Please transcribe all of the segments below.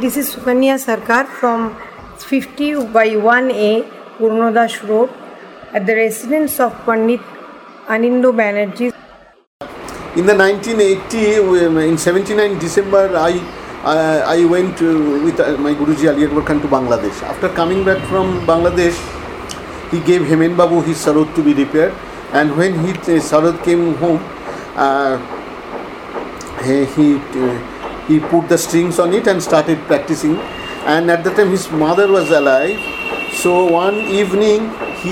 This is Sukanya Sarkar from 50 by 1A Purnodash Road at the residence of Pandit Anindo Banerjee. In the 1980, in 79 December, I went with my Guruji Ali Akbar Khan to Bangladesh. After coming back from Bangladesh, he gave Hemen Babu his sarod to be repaired, and when his sarod came home, he put the strings on it and started practicing. And at the time his mother was alive, so one evening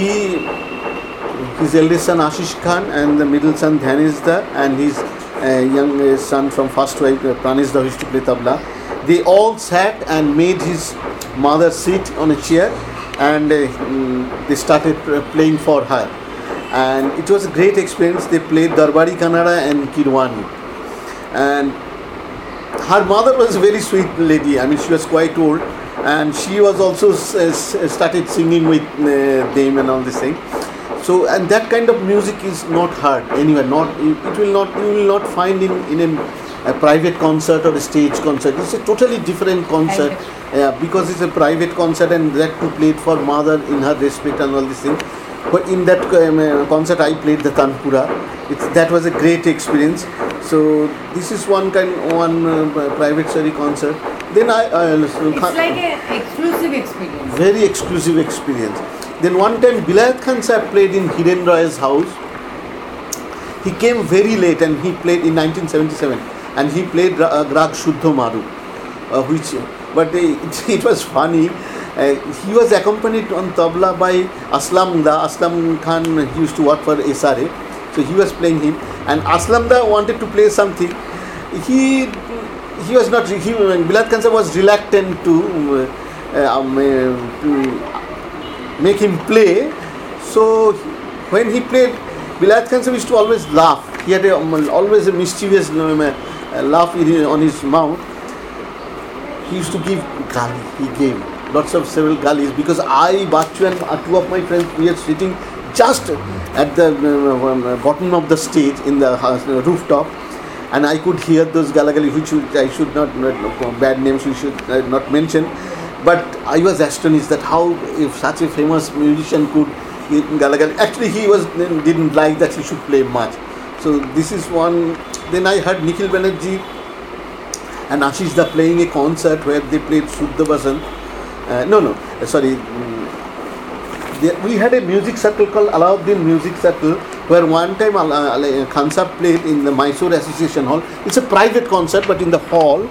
his eldest son Ashish Khan and the middle son Dhyaneshda and his young son from first wife Praneshda, who used to play tabla, they all sat and made his mother sit on a chair, and they started playing for her, and it was a great experience. They played Darbari Kannada and Kirwani, and her mother was a very sweet lady. I mean, she was quite old, and she was also started singing with them and all this thing. So, and that kind of music is not heard anywhere. You will not find in a private concert or a stage concert. It's a totally different concert, because it's a private concert, and that too played for mother in her respect and all this thing. But in that concert, I played the Tanpura. That was a great experience. So this is one private sorry concert. Then it's like an exclusive experience. Very exclusive experience. Then one time Bilayat Khan Sahib played in Hiren Roy's house. He came very late, and he played in 1977, and he played Rag Shuddha Maru, it was funny. He was accompanied on tabla by Aslam Da. Aslam Khan, he used to work for SRA, so he was playing him, and Aslam Da wanted to play something. He was not. Bilayat Khan Sahib was reluctant to make him play. So when he played, Bilayat Khan Sahib used to always laugh. He had always a mischievous laugh on his mouth. He used to give gali. He gave lots of several galis, because I, Bachu, and two of my friends, we are sitting just at the bottom of the stage in the rooftop, and I could hear those galagali, which I should not, bad names we should not mention. But I was astonished that how, if such a famous musician could galagali. Actually, he didn't like that he should play much. So this is one. Then I heard Nikhil Banerjee and Ashish Da playing a concert where they played Shuddha Basant. We had a music circle called Alauddin Music Circle, where one time Khan Sahib played in the Mysore Association Hall. It's a private concert, but in the hall.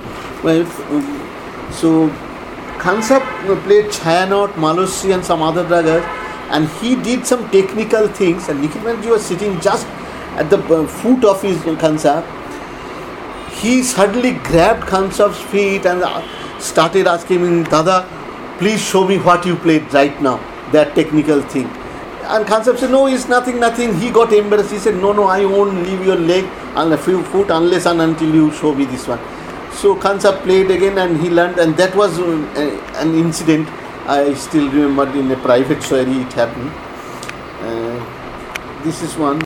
So Khan Sahib played Chayanot, Malosri, and some other ragas, and he did some technical things, and Nikhil Banerjee was sitting just at the foot of his Khan Sahib. He suddenly grabbed Khan Sahib's feet and started asking him, "Dada, please show me what you played right now, that technical thing." And Khan Sahib said, "No, it's nothing. He got embarrassed. He said, no, I won't leave your leg and a few foot unless and until you show me this one." So Khan Sahib played again, and he learned, and that was an incident I still remember in a private soiree it happened. This is one.